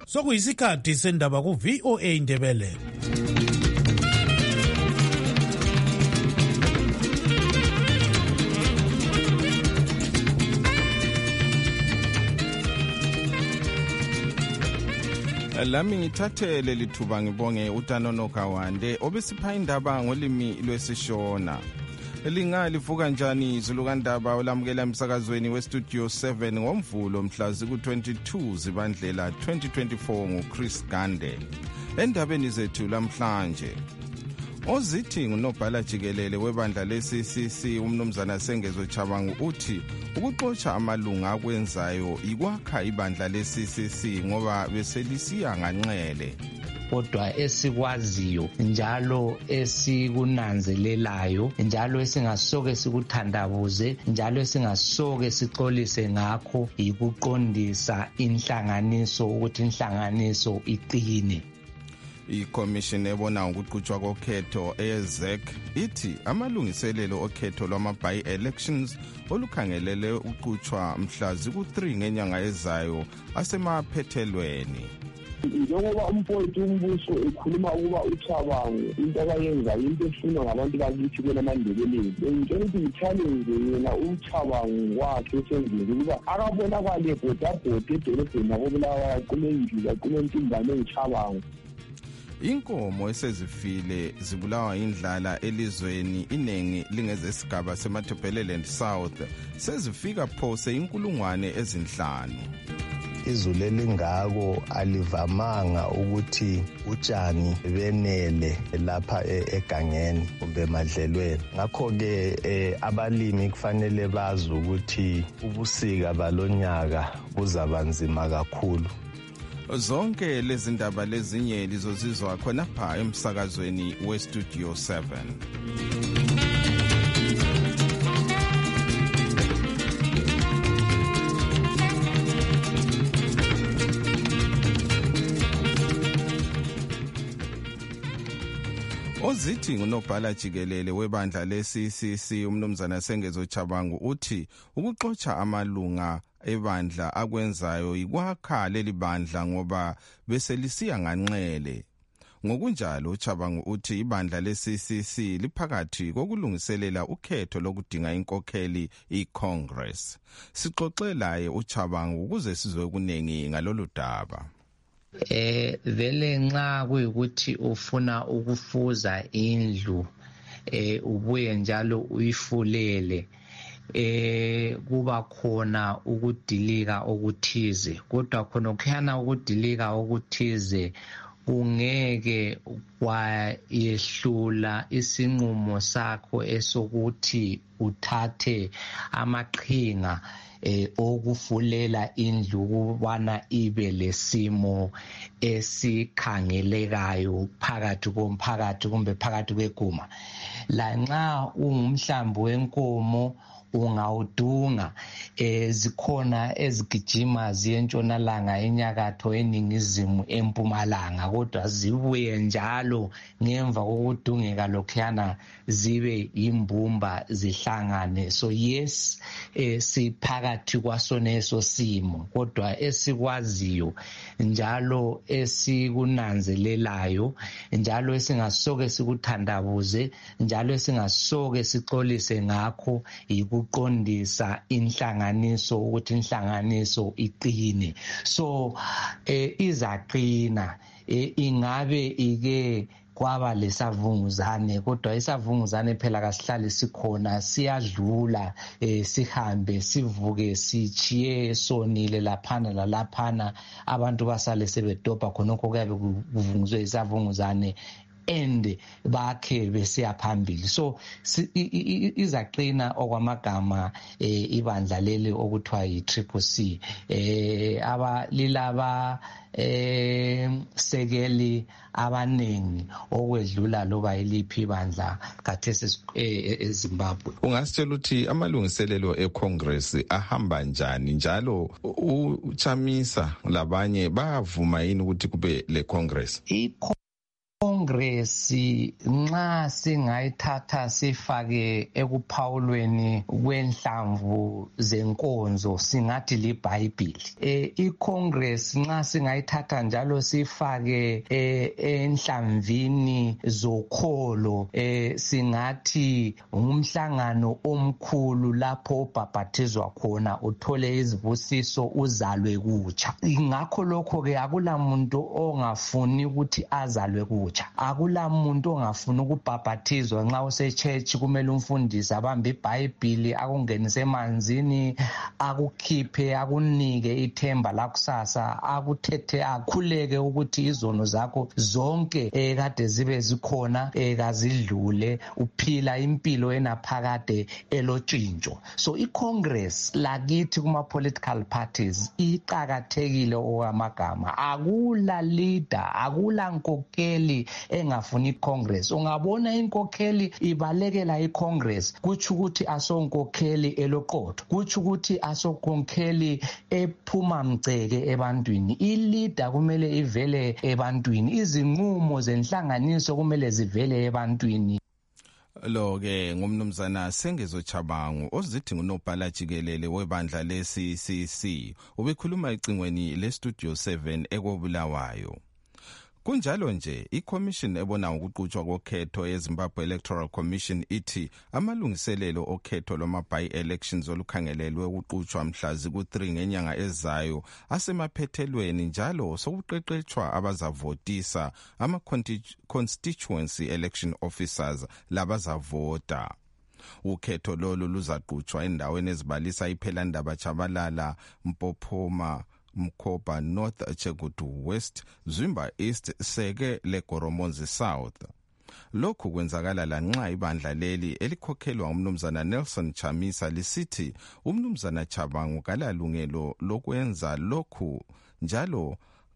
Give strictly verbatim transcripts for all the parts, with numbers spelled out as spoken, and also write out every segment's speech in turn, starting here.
Sokuyisikhathi sendaba ku V O A Indebele. Lami ngithathe leli thuba ngibonge uTanono Kawande obesipha indaba ngolimi lwesishona. Lingalivuka kanjani izulu kandaba olamukela emsakazweni westudio seven ngomvulo mhla ziku twenty-two Zibandlela twenty twenty-four nguChris Gande. Endabeni zethu lamhlanje ozithi ngunobhala jikelele webandla le-C C C umnumzana Sengezo Chabangu uthi ukuxotsha amalunga akwenzayo ikwakha ibandla le-C C C ngoba beselisiya nganxele. Kodwa esikwaziyo njalo esikunanzelelayo njalo esingasoke sikuthandabuze njalo esingasoke sixolise ngakho ikuqondisa inhlanganiso ukuthi inhlanganiso iqine. I-Commission ebona ukuqhutshwa kokhetho e-Z E C ithi amalungiselelo okhetho lwama-by-elections olukhangelele uqhutshwa mhla ziku three ngenyanga ezayo asemaphethelweni. Njengoba umfowethu umbuso ekhuluma ukuba uChabangu into abayenzayo into efunwa ngabantu bakithi kwelaMandebeleni, ngitshela ukuthi i-challenge yena uChabangu wakhe esenzile ukuba akabonakale ebhodabhoda edolobheni nakobulawayo aqume indlu aqume intimbane engiChabangu. Inkomo esezifile zibulawa indlala elizweni inengi lingezesigaba seMatabeleland South sezifika phose inkulungwane ezinhlanu. Izulu elingako alivamanga ukuthi utshani benele lapha egangeni kumbe emadlelweni. Ngakho-ke abalimi kufanele bazi ukuthi ubusika balonyaka buzabanzima kakhulu. Zonke lezi ndaba lezinye lizozizwa khonapha emsakazweni westudio seven. Ozithi ngunobhala jikelele webandla le-C C C umnumzana Sengezo Chabangu uthi ukuxotsha amalunga ebandla akwenzayo ikwakha leli bandla ngoba beselisiya nganxele. Ngokunjalo uChabangu uthi ibandla le-C C C liphakathi kokulungiselela ukhetho lokudinga inkokheli i-Congress. Sixoxelaye uChabangu ukuze sizwe kunengi ngalolu daba. Eh vele nxa kuyikuthi ufuna ukufuza indlu eh ubuye njalo uyifulele eh kuba khona ukudilika okuthize, kodwa khona kukhana ukudilika okuthize kungeke kwayehlula isinqumo sakho esokuthi uthathe amaqhinga eh okufulela indlu kubana ibe lesimo esikhangelekayo phakathi komphakathi kumbe phakathi kweguma. La nxa ungumhlambi wenkomo ungawudunga eh zikhona ezigijima ziyentshonalanga enyakatho eningizimu empumalanga, kodwa zibuye njalo ngemva kokudungeka lokhuyana zibe imbumba zihlangane. So yes eh siphakathi kwasoneso simo, kodwa esikwaziyo njalo esikunanzelelayo njalo esingasoke sikuthandabuze njalo esingasoke sixolise ngakho ukuqondisa inhlanganiso ukuthi inhlanganiso iqine. So eh izaqina eh, ingabe ike kwaba lesavunguzane, kodwa isavunguzane phela kasihlali sikhona siyadlula eh, sihambe sivuke sichiye sonile laphana lalaphana abantu basale sebedobha khonokho kuyabe kuvunguzwe isavunguzane and bakhe besiya phambili. So izaqina okwamagama eh, ibandla leli okuthiwa yi-Triple C eh aba lilaba eh sekeli abanengi okwedlula loba iliphi ibandla kathesi eZimbabwe. Ungasitshela ukuthi amalungiselelo eCongress ahamba njani njalo uChamisa labanye bavuma yini ukuthi kube le Congress? I iCongress nxa singayithatha sifake ekuphawulweni kwenhlamvu zenkonzo singathi liBhayibheli. Eh iCongress nxa singayithatha njalo sifake eh enhlamvini zokholo eh singathi umhlangano omkhulu lapho ubhaphathizwa khona uthole izibusiso uzalwe kutsha. Ingakho lokho ke akula muntu ongafuni ukuthi azalwe kutsha, akula muntu ongafuni ukubhaphathizwa nxa use church kumele umfundisi abambe iBhayibheli akungenise emanzini akukhiphe akunike ithemba lakusasa akuthethe akhuleke ukuthi izono zakho zonke ekade zibe zikhona ekazidlule uphila impilo enaphakade elotshintsho. So iCongress lakithi kuma political parties iqhakathekile okwamagama, akula leader akula nkokheli engafuni iCongress. Ungabona inkokheli ibalekela iCongress kuthi ukuthi asonkokheli eloqotho, kuthi ukuthi asonkokheli ephuma mceke ebantwini. I-leader kumele ivele ebantwini, izinqumo zenhlanganiso kumele zivele ebantwini. Lo ke ngumnumzana Sengezo Chabangu ozithi ngunobhala jikelele webandla le-C C C ubekhuluma ecingweni le-Studio seven ekobulawayo. Kunjalo nje iCommission ebona ukuqhutshwa kokhetho yeZimbabwe Electoral Commission ithi amalungiselelo okhetho loma by-elections olukhangelelwe ukuqhutshwa mhla ziku three ngenyanga ezayo asemaphethelweni njalo sokuqeqetshwa abazavotisa ama constituency election officers labazavota. Ukhetho lolu luzaqhutshwa endaweni ezibalisa iPhelandaba Chabalala, Mpophoma, Mkopa North, Chegutu West, Zwimba East, Seke leGoromonzi South. Lokhu kwenzakala lanxa ibandla leli elikhokhelwa umnumzana Nelson Chamisa lisithi umnumzana Chabangu kalalungelo lokwenza lokhu njalo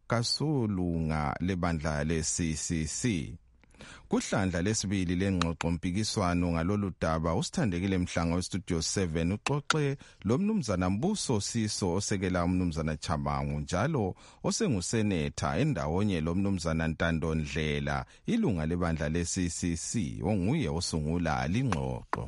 kasulunga lebandla le-C C C. Kuhlandla lesibili lengxoxo mpikiswano ngalolu daba usithandekile Mhlanga weStudio seven uxoxe lo mnumzana Mbuso Siso osekela umnumzana Chabangu njalo osengusenetha endawonye lo mnumzana Ntando Ndlela ilunga lebandla le-C C C onguye osungula lingxoxo.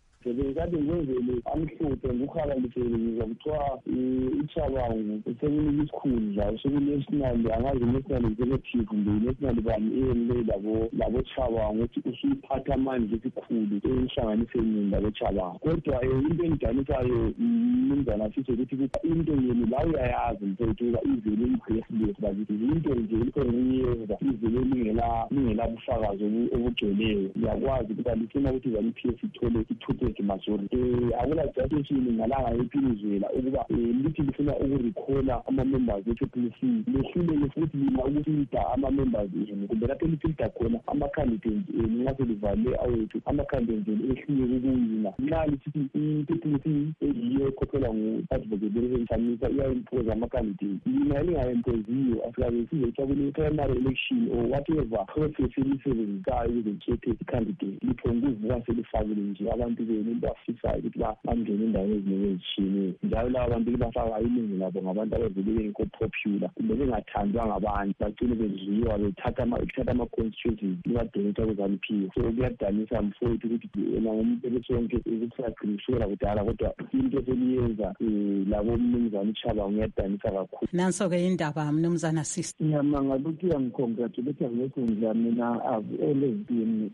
Bekade ngenzele amhlophe ngukhalalisele ngizokuthiwa iChabangu sekunike isikhundla sokunational angazi national executive kumbe national bani eyele labo labo Chabangu ukuthi usiphatha amandla esikhulu ehlanganiseni labo Chabangu. Kodwa into engidanisayo umnumzana sithi ukuthi into yeni la uyayazi mfethu izele impresident bakithi into nje ikhonyenza izele lingela lingela bufakazi obugcweleyo. Uyakwazi ukuthi alifuna ukuthi zami-P S ithole ithuthe majority akula justification ngalanga ephilizela ukuba lithi lifuna ukurecalla ama-members e-P P C lehlulele futhi lina ukufilter ama-members enu kumbe lapho lifilter khona ama-candidates enu nxa selivale awethu ama-candidates enu ehluleke ukuyina nxa lisithi i-P P C eyiyo ekhokhelwa ngu-advocate Chamisa iya-impose ama-candidates lina elinga-impoziyo asikabe sizothiwa kune-primary election or whatever process elisebenzisayo ukuze likhethe i-candidate liphonguvuka selifakile nje abantu benu bafisayo ukuthi bangene endaweni eziningi ezitshiyeneyo njalo laba bantu bafaka iningi labo ngabantu abavele bengekho popular kumbe bengathandwa ngabantu bagcine bedliwa bethatha ama-constituencies libadonetha kuzami-P. So kuyadanisa mfowethu ukuthi yena ngumuntu ebesonke ukuthi sagqinisela kudala kodwa into seliyenza labo mnumzana uChabangu kuyadanisa kakhulu. Nanso-ke indaba mnumzana Sisi. Ngiyamangala ukuthi uyangicongratulate ngenkundla. Mina I've always been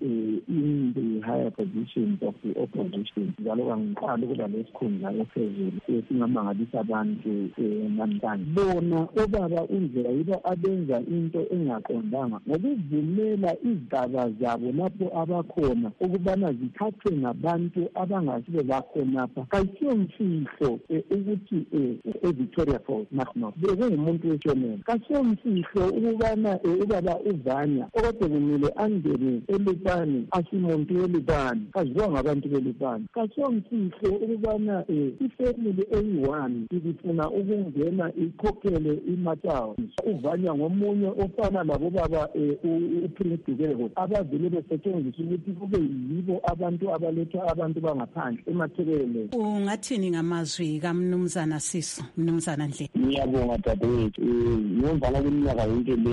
in the higher positions of the opposition njalo kangiqala ukuba lesikhundla esiphezulu singamangalisa abantu namhlanje. Bona obaba indlela yibo abenza into engaqondanga ngokuvumela izigaba zabo lapho abakhona ukubana zithathwe ngabantu abangasibe bakhonapha. Kasiyomfihlo ukuthi eVictoria Falls nakhona bekungumuntu weshonela. Kasiyomfihlo ukubana ubaba uVanya okade kumele angene eLupane asimuntu eLupane kaziwa ngabantu beLupane. Kasiyomfihlo ukubana ifamily eyi-one ibifuna ukungena ikhokhele iMatawu. UVanya ngomunye ofana labo baba uPrince Dukeko abavele besetshenziswa ukuthi kube yibo abantu abaletha abantu bangaphandle emathekelele. Ungathini ngamazwi kamnumzana Siso mnumzana Ndlela? Ngiyabonga dadewethu. Ngiyomvala kweminyaka yonke leyi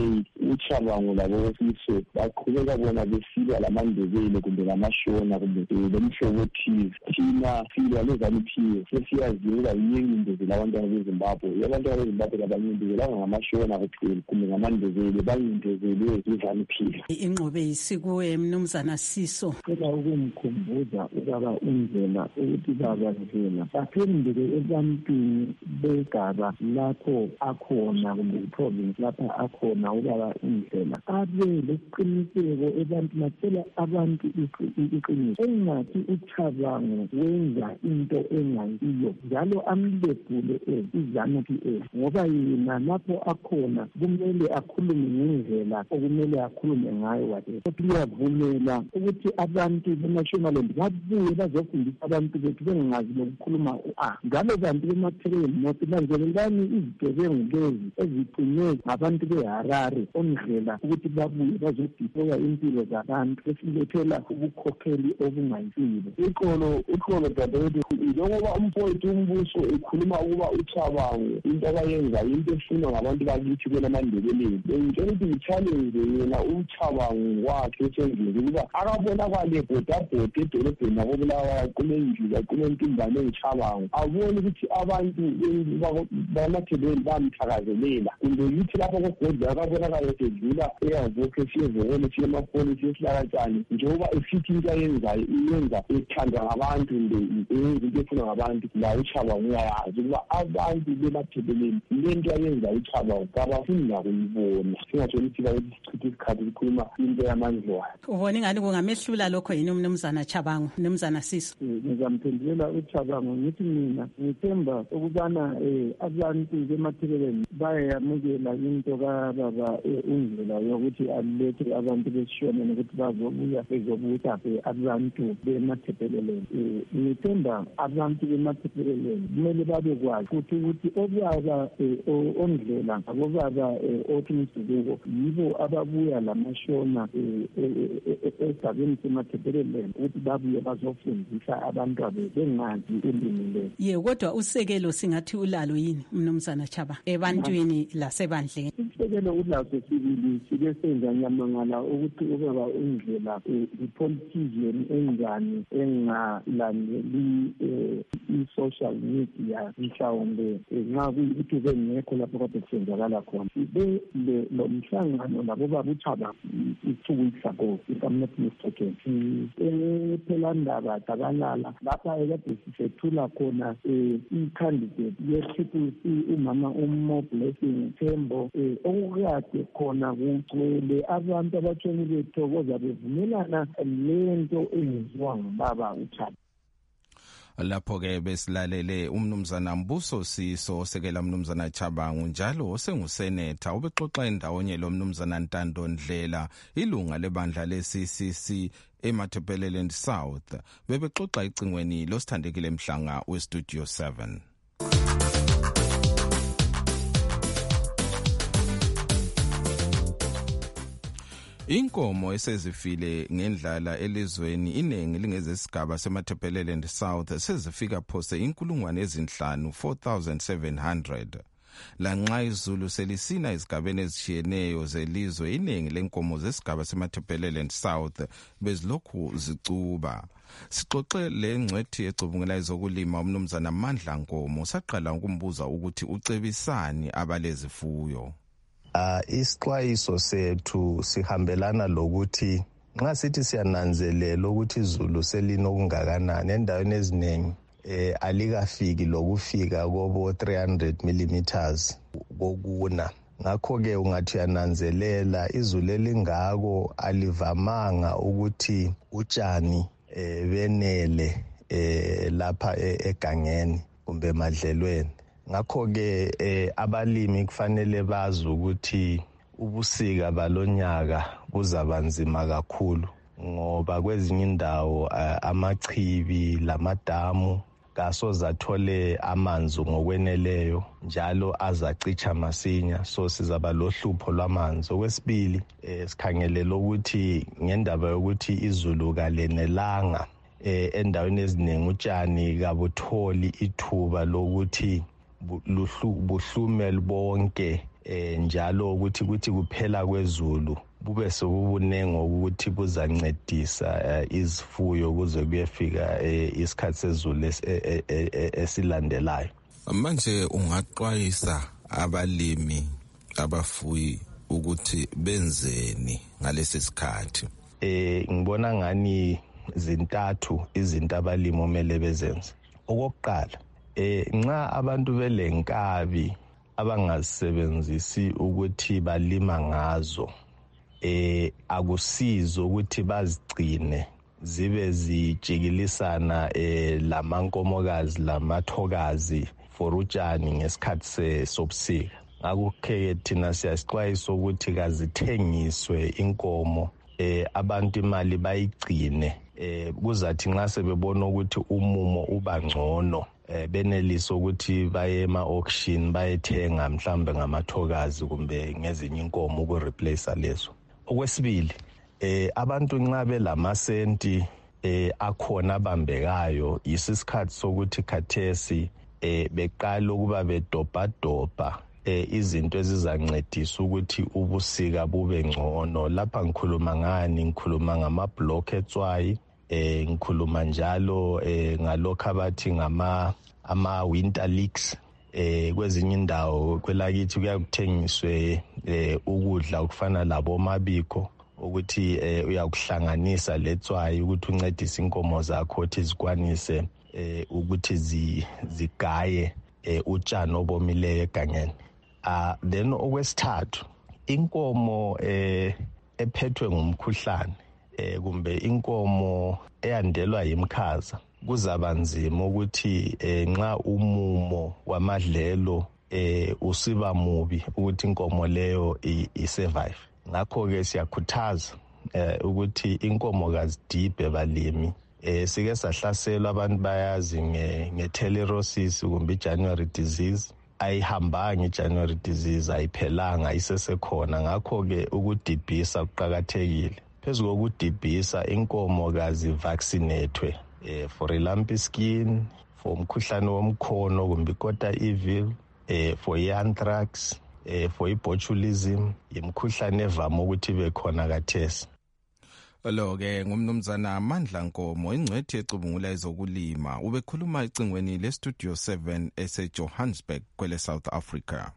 uChabango labo Siso baqhubeka bona besilwa lamandebele kumbe lamashona kumbe lomhlobo thize. Thina silwa lezaliphiwe sesiyazela yiyengindezela abantwana beZimbabwe. Abantwana beZimbabwe labanyindezela ngamashona kuphela kumbe ngamandebele bayindezelwe izaliphiwe. Inqobe isikuwe Mnumzana Siso. Kodwa ukumkhumbuza ubaba uNdlela ukuthi baba Ndlela baphendule ebantwini begaba lapho akhona kumbe iprovince lapha akhona ubaba uNdlela abe leqiniseko ebantwini atshela abantu iqiniso engathi uChabango wenza into engayiyo njalo amlebhule izanu P F ngoba yena lapho akhona kumele akhulume ngendlela okumele akhulume ngayo wathi kuyavumela ukuthi abantu benationalland babuye bazofundisa abantu bethu bengazi lokukhuluma u-a njalo kanti bemathekeni nothi lanzelelani izigebengu lezi ezicinye ngabantu beHarare oNdlela ukuthi babuye bazodiploya impilo zabantu besilethela ubukhokheli obungayisilo. Iqolo iqolo dadewethu njengoba umfowethu umbuso ekhuluma ukuba uChabango into akayenza into efuna ngabantu bakithi kwelamandebeleni. Ngicela ukuthi ngithallenge yena uChabango wakhe esendlini ukuba akabonakale bhodabhoda edolobheni nakobulawa kunenjuba kunentumbane eChabango abone ukuthi abantu bamathebeni bamthakazelela kumbe yithi lapho kogodla akabonakale sedlula eyazokhe siyezokole siyemafoni siyesilakatshani njengoba esithi into ayenzayo iyenza ethandwa ngabantu yenza into efuna ngabantu la uChabango uyayazi ukuba abantu bemathebeleni lento ayenza uChabango kabafuni nakuyibona singatshela ukuthi bayisichitha isikhathi sikhuluma into yamandlwana. Ubona ingani kungamehlula lokho yini uMnumzana Chabango Mnumzana Siso? Ngizamphendulela uChabango ngithi mina ngithemba ukubana abantu bemathebeleni bayamukela into kababa uNdlela yokuthi alethe abantu besishona nokuthi bazobuya bezobusa abantu bemathebeleni. Ngithemba abantu bemathebeleni kumele babekwazi futhi ukuthi obaba oNdlela abobaba othi Msukuko yibo ababuya lamashona esabeni semathebeleni ukuthi babuye bazofundisa abantu abengazi ulimi lwethu. Ye kodwa usekelo singathi ulalo yini Mnumzana Chaba ebantwini lasebandleni? Usekelo ulaso sibili sibe senza nyamangala ukuthi ubaba uNdlela ipolitician engani engalandeli i-social media mhlawumbe nxa kuyikuthi bengekho lapho kade kusenzakala khona. Sibe lo mhlangano labo baba uChaba two weeks ago if I'm not mistaken. Ephelandaba dabalala lapha ekade sisethula khona i-candidate ye-Triple C umama uMo Blessing Thembo okukade khona kugcwele abantu abatshoni bethokoza bevumelana lento eyenziwa ngubaba uChaba. Lapho-ke besilalele umnumzana Mbuso Siso osekela umnumzana Chabango njalo osengusenetha ubexoxa endawonye lo mnumzana Ntando Ndlela ilunga lebandla le-C C C eMatabeleland South bebexoxa icingweni losithandekile Mhlanga weStudio seven. Inkomo esezifile ngendlala elizweni iningi lingezesigaba seMatabeleland South sezifika phose inkulungwane ezinhlanu four thousand seven hundred. Lanxa izulu selisina izigabeni ezishiyeneyo zelizwe iningi lenkomo zesigaba seMatabeleland South bezilokhu zicuba. Sixoxe lengcwethi ecubungela ezokulima umnumzana Mandla Nkomo saqala ukumbuza ukuthi ucebisani abalezifuyo. Uh, isixwayiso sethu sihambelana lokuthi nxa sithi siyananzelela ukuthi izulu selinokungakanani endaweni eziningi eh alikafiki lokufika kobo three hundred millimeters kokuna ngakho ke ungathi yananzelela izulu elingako alivamanga ukuthi utshani eh benele eh lapha egangeni kumbe madlelweni. Ngakho-ke eh, abalimi kufanele bazi ukuthi ubusika balonyaka buzabanzima kakhulu ngoba kwezinye indawo uh, amachibi lamadamu kasoze athole amanzi ngokweneleyo njalo azacicha masinya so sizaba lohlupho lwamanzi. Okwesibili eh, sikhangelela ukuthi ngendaba yokuthi izulu kalenelanga eh, endaweni eziningi utshani kabutholi ithuba lokuthi buhlume bonke eh njalo ukuthi kuthi kuphela kwezulu bube sobubunenge ukuthi buzancedisa izifuyo kuze kuyefika isikhathi sezulu esilandelayo. Manje ungaxwayisa abalimi abafuyi ukuthi benzeni ngalesi sikhathi? Eh ngibona ngani zintathu izinto abalimi omele bezenze. Okokuqala, eh nxa abantu belenkabi abangazisebenzisi ukuthi balima ngazo, eh akusizo ukuthi bazigcine zibe zijikilisana eh lamankomokazi lamathokazi for utshani ngesikhathi sobusika. Ngakho-ke thina siyasixwayisa ukuthi kazithengiswe inkomo, eh abantu imali bayigcine, eh kuzathi nxa sebebona ukuthi umumo uba ngcono, eh benelisa ukuthi baye ema-auction bayethenga mhlambe ngamathokazi kumbe ngezinye inkomo ukureplace lezo. Okwesibili, eh abantu nxa belamasenti eh akhona abambekayo, yisikhathi sokuthi khathesi eh beqala ukuba bedobhadobha eh izinto ezizancedisa ukuthi ubusika bube ngcono. Lapha ngikhuluma ngani? Ngikhuluma ngama-block etswayi, eh ngikhuluma njalo eh ngalokho abathi ngama ama-winter leeks. Eh kwezinye indawo kwelakithi kuyakuthengiswe eh ukudla okufana labo mabiko ukuthi eh uyakuhlanganisa letswayi ukuthi uncedise inkomo zakho ukuthi zikwanise eh ukuthi zigaye eh utshani obomileyo egangeni. Ah then okwesithathu, inkomo eh ephethwe ngumkhuhlane eh kumbe inkomo eyandelwa yimkhaza, kuzaba nzima ukuthi eh nxa umumo wamadlelo eh usiba mubi ukuthi inkomo leyo isurvive. Ngakho ke siyakhuthaza eh ukuthi inkomo kazidibhe balimi. Eh sike sahlaselwa abantu bayazi nge-telerosis kumbe i-January disease. Ayihambanga i-January disease, ayiphelanga, isesekhona. Ngakho ke ukudibhisa kuqakathekile. Phezu kokudibhisa, inkomo kazivaccinatwe eh for lumpy skin, for umkhuhlane womkhono kumbe ikota evil, eh for anthrax, eh for botulism, imkhuhlane evama ukuthi bekhona kathesi. Lo ke ngumnumzana Amandla Nkomo, ingcwethi ecubungula ezokulima, ubekhuluma ecingweni le Studio seven ese Johannesburg kwele South Africa.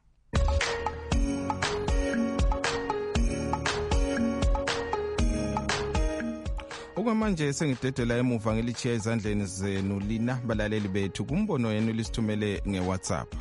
Okwamanje sengidedela emuva ngelichiya ezandleni zenu lina balaleli bethu kumbono yenu lisithumele ngeWhatsApp.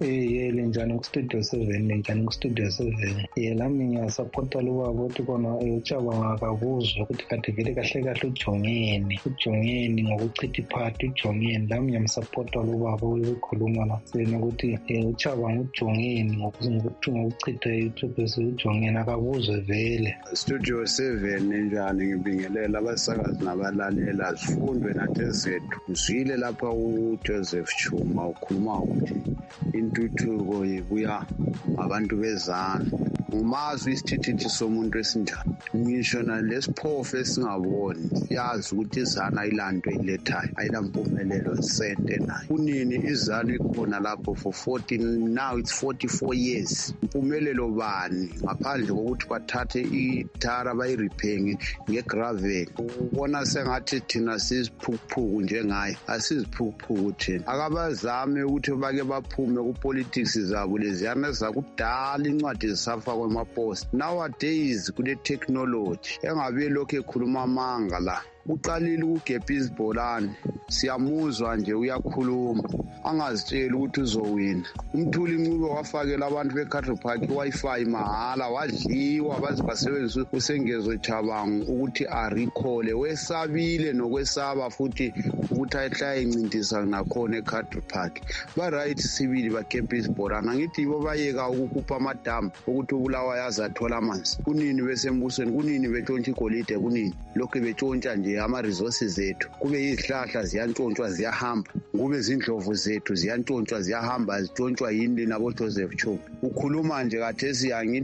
Eh njani ku Studio seven, njani ku Studio seven. Eh lami ngiyasupporta lo baba ukuthi kona uChaba ngakabuzwa ukuthi kade vele kahle kahle ujongeni ujongeni ngokuchitha iphathi ujongeni. Lami ngiyamsupporta lo baba ukhuluma nasena ukuthi uChaba ngujongeni ngokuchitha ithuphe ujongeni akabuzwe vele. Studio seven njani ngibingelela abasakazi nabalalela sifundwe nathi zethu. Ngizwile lapha uJoseph Chuma ukhuluma ukuthi intuthuko ibuya abantu bezana. Ngumazwi isithithi somuntu esinjani. Ngisho nalesiphofu esingaboni yazi ukuthi izana ilanto ilethayo ayilampumelelo sente nayo. Kunini izana ikhona lapho for fourteen, now it's forty-four years. Impumelelo bani ngaphandle kokuthi bathathe ithara bayiriphenge ngegravel. Ubona sengathi thina siziphukuphuku njengaye, asiziphukuphuku thina. Akabazame ukuthi bake baphume ku-politics zabo leziyana zakudala incwadi zisafa kwemapost. Nowadays kule technology engabe lokho ekhuluma amanga la. Uqalile ukugebha izibholane, siyamuzwa nje uyakhuluma angazitshela ukuthi uzowina. Umthuli Ncube wafakela abantu beCattle Park iWi-Fi mahala, wadliwa baze basebenzisa uSengezo Chabangu ukuthi arecall. Wesabile nokwesaba futhi ukuthi ayihla incindisa nakhona eCattle Park. Ba right sibili bagebha izibholane. Ngithi yibo bayeka ukukhupha amadam ukuthi ubulawa yazathola amanzi. Kunini besembusweni, kunini betshontsha igolide, kunini lokho betshontsha nje ama-resources zethu. Kube izihlahla ziyantshontshwa ziyahamba, kube izindlovu zethu ziyantshontshwa ziyahamba, zitshontshwa yini nabo Joseph Chuma. Ukhuluma nje kathesi yangithi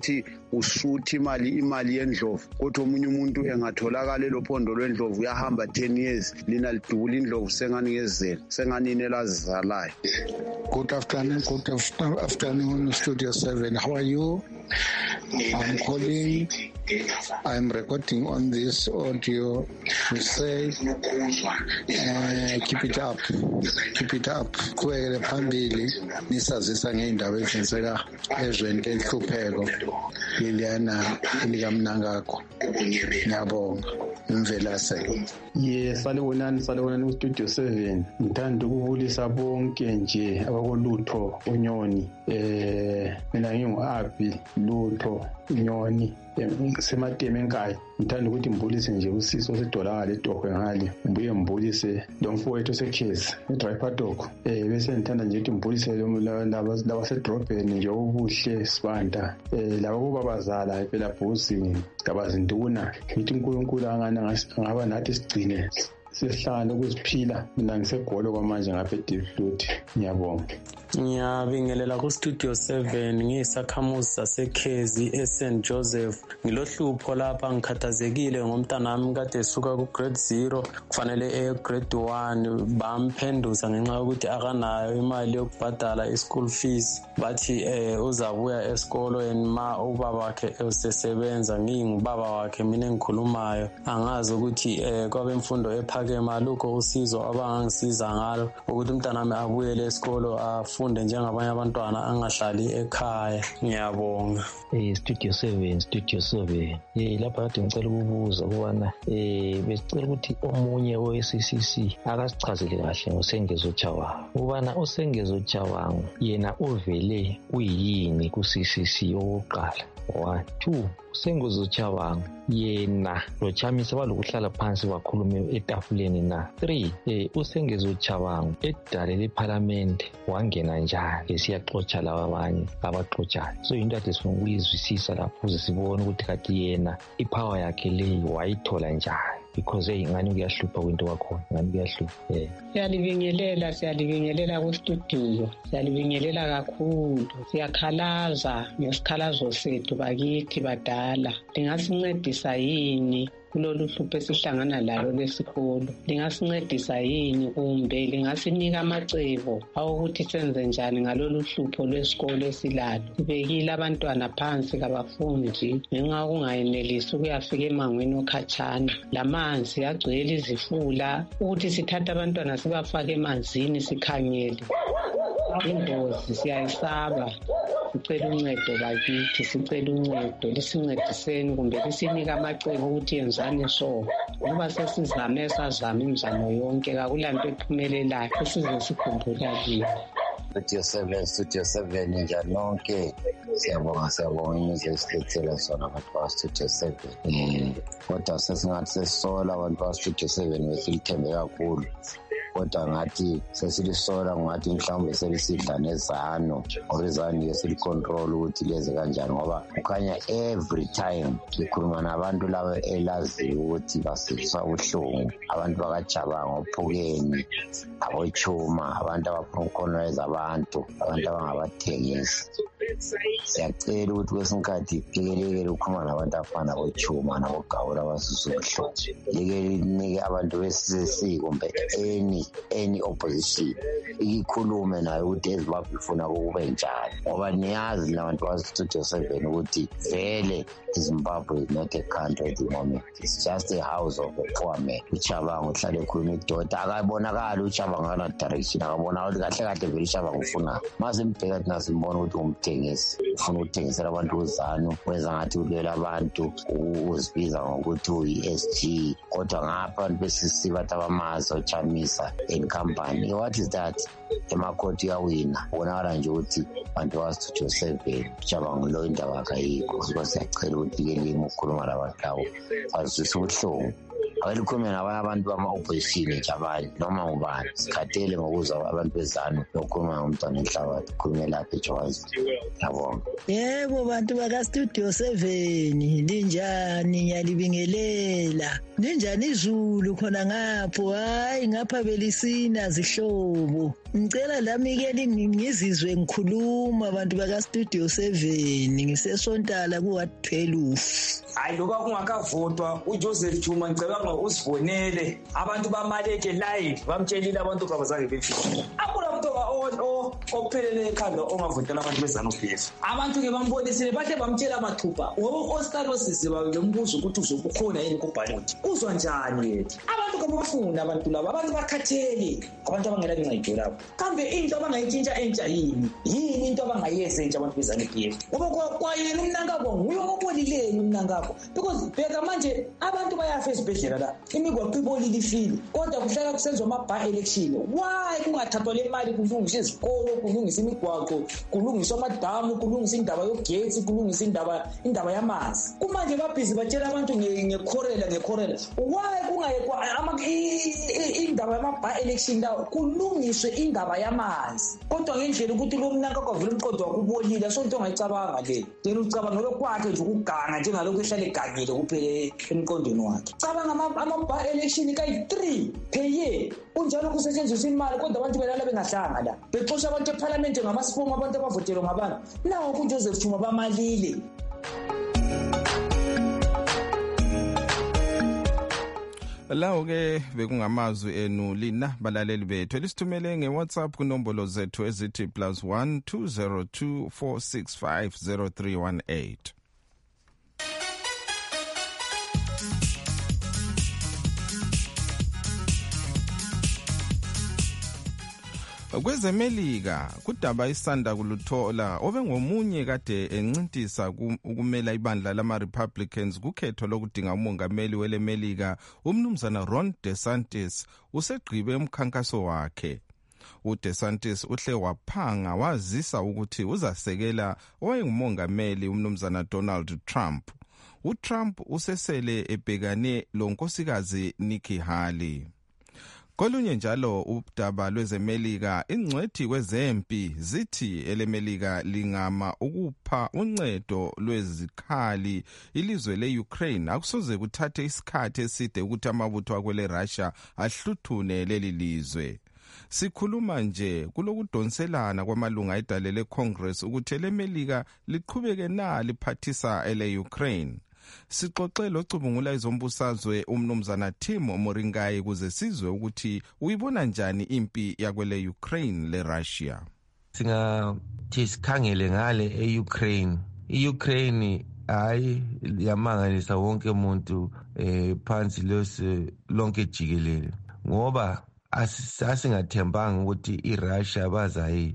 usuthi imali imali yendlovu kodwa omunye umuntu engatholakala elophondo lwendlovu uyahamba ten years lina lidubula indlovu sengani ngezela sengani nelazizalayo. Good afternoon, good afternoon, Studio seven. How are you? I'm calling, I'm recording on this audio to say, uh, keep it up, keep it up. Kuwele phambili, nisazisa ngey'ndaba ezenzeka ezweni lenhlupheko leliyana elikamnangakho. Ngiyabonga. Mvelase. Yes, salibonani salibonani ku Studio seven. Ngithanda ukubulisa bonke nje abakolutho unyoni. Eh mina ngingu-Abi Lutho Nyoni semateme enkaya. Ngithanda ukuthi ngibulise nje usiso sedolakala eDohwe ngale. Ngibuye ngibulise lo mfowethu osekhezi eDriver Dog. Eh bese ngithanda nje ukuthi ngibulise laba laba sedrobheni nje ubuhle sibanda. Eh laba kubabazala phela bhusi ngabazinduna. Ngithi uNkulunkulu angana ngaba nathi sigcine sihlala ukuziphila. Mina ngisegolo kwamanje ngapha eDivlut. Ngiyabonga. Ngiyabingelela ku Studio seven ngiyisakhamuzi sasekhezi eSaint Joseph. Ngilohlupho lapha ngikhathazekile ngomntana wami kade esuka ku grade zero kufanele e grade one bamphenduza ngenxa yokuthi akanayo imali yokubhadala i-school fees. Bathi eh uzabuya esikolo ma ubaba wakhe usesebenza. Ngingubaba wakhe mina engikhulumayo. Angazi ukuthi eh kwabemfundo ephakeme alukho usizo abangangisiza ngalo ukuthi umntana wami abuyele esikolo afunde njengabanye abantwana angahlali ekhaya. Ngiyabonga. Eh Studio seven Studio seven eh lapha kade ngicela ukubuza ukubana eh besicela ukuthi omunye we-C C C akasichazele kahle ngoSengezo Chawangu ukubana uSengezo Chawangu yena uvele uyini ku C C C owokuqala. One, two, uSengezo Chawangu yena lo Chamisa balokuhlala phansi bakhulume etafuleni na. Three, eh uSengezo Chawangu edale leParliament wangena njani esiyaxoxa lawa abanye abaxoxayo. So into ade sifuna ukuyizwisisa lapho ukuze sibone ukuthi kati yena ipower yakhe leyi wayithola njani. Because hey ngani kuyahlupha kwento kwakhona ngani kuyahlupha. Eh siyalibingelela siyalibingelela ku studio siyalibingelela kakhulu siyakhalaza ngesikhalazo sethu bakithi badala. Lingasincedisa yini kulolu hlupho esihlangana lalo lesikolo? Lingasincedisa yini kumbe lingasinika amacebo awukuthi senze njani ngalolu hlupho lwesikolo esilalo? Sibekile abantwana phansi kabafundi ngenxa kungayenelisi ukuyafika emangweni okhatshana. Lamanzi agcwele izifula ukuthi sithatha abantwana sibafake emanzini sikhangele. Ingozi siyayisaba. Sicela uncedo bakithi, sicela uncedo lisincediseni kumbe lisinika amacebo ukuthi yenzani so. Ngoba sesizame sazama imizamo yonke kakulanto ephumelelayo esize sikhumbula kiyo. Studio seven Studio seven njani nonke. Siyabonga siyabonga imizi esilethelwa sona abantu ba Studio seven. Kodwa sesingathi sesisola abantu ba Studio seven besilithembe kakhulu. Kodwa ngathi sesilisola ngathi mhlawumbe selisidla nezano ngoba izano yesilicontrol ukuthi leze kanjani ngoba ukhanya every time sikhuluma nabantu labo elazi ukuthi basizwa ubuhlungu. Abantu bakaChabangu ophukeni abochuma abantu abaphonkonweza abantu abantu abangabathengisi. Siyacela ukuthi kwesinkathi ikelekele ukukhuluma nabantu abafana bochuma nabogawula abasizwa ubuhlungu. Lekelike abantu besisi kumbe any any opposition ikhulume nayo ukuthi eZimbabwe ifuna ukube njani ngoba niyazi nabantu baStudio seven ukuthi vele iZimbabwe is not a country at the moment. It's just a house of a poor man. uChabangu uhlale ekhuluma idoda akabonakala uChabangu ana direction akabona ukuthi kahle kahle vele uChabangu ufuna mase mbheka thina simbona ukuthi umthengisi ufuna ukuthengisela abantu uzanu wenza ngathi ulela abantu uzibiza ngokuthi uyi-S G kodwa ngapha abantu besisiba tabamaza uChamisa company. What is that? Emakhoti yawina bonakala nje ukuthi abantu baStudio seven uChabangu lo indaba akayikho. Siyacela ukuthi ke limi ukukhuluma labantu lawo azwisise ubuhlungu. Awelikhuluma nabanye abantu bama-opposition nje abanye noma ngubani sikhathele ngokuzwa abantu bezanu lokukhuluma ngomntwana enhlabathi khulume lapha eJozi. Ngiyabonga. Yebo bantu bakaStudio seven linjani ngiyalibingelela. Linjani izulu khona ngapho? Hayi ngapha belisina zihlobo. ngicela lami ke ngizizwe ngikhuluma abantu baka Studio seven ngisesontala ku Ward twelve. Hayi loba kungakavotwa uJoseph Chuma ngicabanga usivonele abantu bamaleke live bamtshelile abantu kabazange befike. Akula umuntu o ophelele ekhanda ongavotela abantu bezana P F. Abantu ke bambonisile bahle bamtshela amathupha. Ngoba Oscar Rosisiba ngombuzo ukuthi uzokukhona yini kubhaloti. Uzwa njani yethu? Abantu kabafuna abantu laba abantu bakhathele abantu abangela incayito lapho. Kambe into abangayitshintsha entsha yini? Yini into abangayenza entsha abantu bezana P F? Ngoba kwayena umnankabo nguye obolileni umnankabo. Because bheka manje abantu bayafa esibhedlela la. Imigwaqo ibolile ifile. Kodwa kuhlala kusenziwa ama-by election. Why kungathathwa le mali kulungiswa izikolo, kulungiswa imigwaqo, kulungiswa amadamu, kulungiswa indaba yogetsi, kulungiswa indaba indaba yamanzi. Kumanje babhizi batshela abantu ngekhorela ngekhorela. Why kungayekwa indaba yama-by election lawo kulungiswe indaba yamanzi? Kodwa ngendlela ukuthi lo mnanka kwavula umqondo wakubolile sonto ongayicabanga le. Yena ucabanga lokwakhe nje ukuganga njengalokho ehlale egangile kuphela emqondweni wakhe. Cabanga ama-by election kayi three per year. Kunjalo kusetshenziswa imali kodwa abantu belala bengahlanga la. Bexosha abantu eParliament ngamasiphomo abantu abavotela ngabantu. Nawo kuJoseph Chuma bamalile. Lawo ke bekungamazwi enu lina balaleli bethu elisithumele ngeWhatsApp kunombolo zethu ezithi plus one two zero two four six five zero three one eight. Kwezemelika kudaba isanda kuluthola obengomunye kade encintisa ukumela ibandla lama Republicans kukhetho lokudinga umongameli welemelika umnumzana Ron DeSantis usegqibe umkhankaso wakhe. uDeSantis uhle waphanga wazisa ukuthi uzasekela owayengumongameli umnumzana Donald Trump. uTrump usesele ebhekane lonkosikazi Nikki Haley. Kolunye njalo udaba lwezemelika ingcwethi kwezempi zithi elemelika lingama ukupha uncedo lwezikhali ilizwe leUkraine akusoze kuthathe isikhathi eside ukuthi amabutho akwele Russia ahluthune leli lizwe. Sikhuluma nje kulokudonselana kwamalunga edalele Congress ukuthi elemelika liqhubeke na liphathisa ele Ukraine. Sixoxe locubungula izombusazwe umnumzana Tim Moringai kuze sizwe ukuthi uyibona njani impi yakwele Ukraine le Russia. Singathi sikhangele ngale eUkraine. iUkraine hayi yamangalisa wonke umuntu eh phansi lose lonke jikelele ngoba asingathembanga ukuthi iRussia bazayi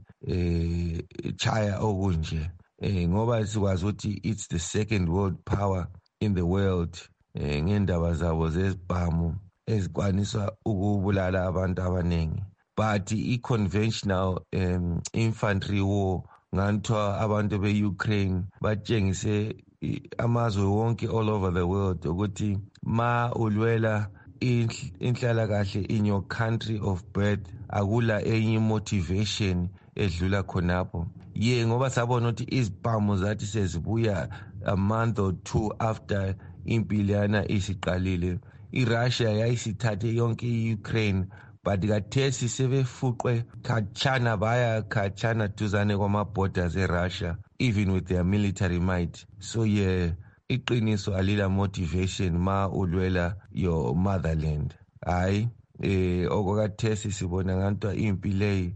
eh chaya okunje eh ngoba sikwazi ukuthi it's the second world power in the world eh ngendaba zabo zezibhamu ezikwaniswa ukubulala abantu abaningi. But i-conventional um, infantry war nganthiwa abantu be-Ukraine batshengise amazwe wonke all over the world ukuthi ma ulwela inhlalakahle in your country of birth akula enye motivation edlula khonapho. Ye ngoba sabona ukuthi izibhamu zathi sezibuya a month or two after impilana isiqalile. iRussia yayisithathe yonke iUkraine but kathesi sebefuqwe khatshana baya khatshana duzane kwama-borders eRussia even with their military might. So yeah, iqiniso alila motivation ma ulwela your motherland. Hayi eh okwakathesi sibona ngantwa impi leyi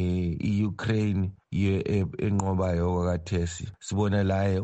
iUkraine ye enqobayo okwakathesi. Sibona laye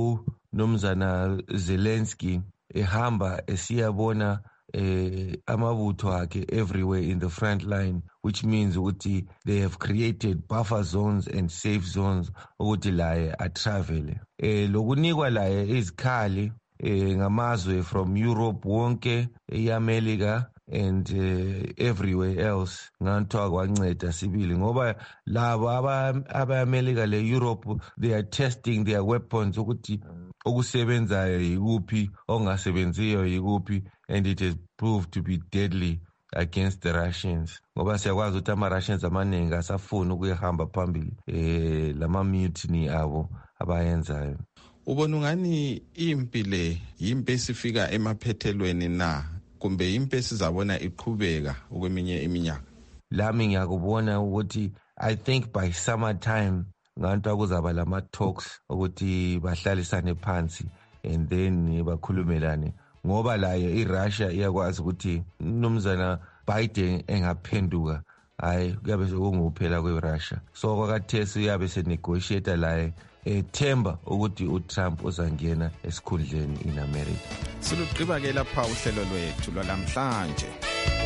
uNomzana Zelensky ehamba esiyabona eh amabutho akhe everywhere in the front line, which means ukuthi they have created buffer zones and safe zones ukuthi laye atravel. Eh lokunikwa laye izikhali eh ngamazwe from Europe wonke eAmerica and uh, everywhere else nganthiwa kwanceda sibili ngoba labo aba-America le-Europe they are testing their weapons ukuthi okusebenzayo yikuphi ongasebenziyo yikuphi, and it has proved to be deadly against the Russians ngoba siyakwazi ukuthi ama-Russians amaningi asafuna ukuyahamba phambili eh lama-mutiny abo abayenzayo. Ubona ngani impi le yimpi esifika emaphethelweni na kumbe impi esizabona iqhubeka okweminye iminyaka? lami ngiyakubona ukuthi I think by summertime nganto kuzaba lama talks ukuthi bahlalisane phansi and then bakhulumelane, ngoba layo iRussia iyakwazi ukuthi nomzana Biden engaphenduka hayi kuyabe sekunguphela kweRussia. So kwakathesi uyabe senegotiate laye ethemba ukuthi uTrump uzangena esikhundleni in America. Siluqhiba ke lapha uhlelo lwethu lwalamhlanje.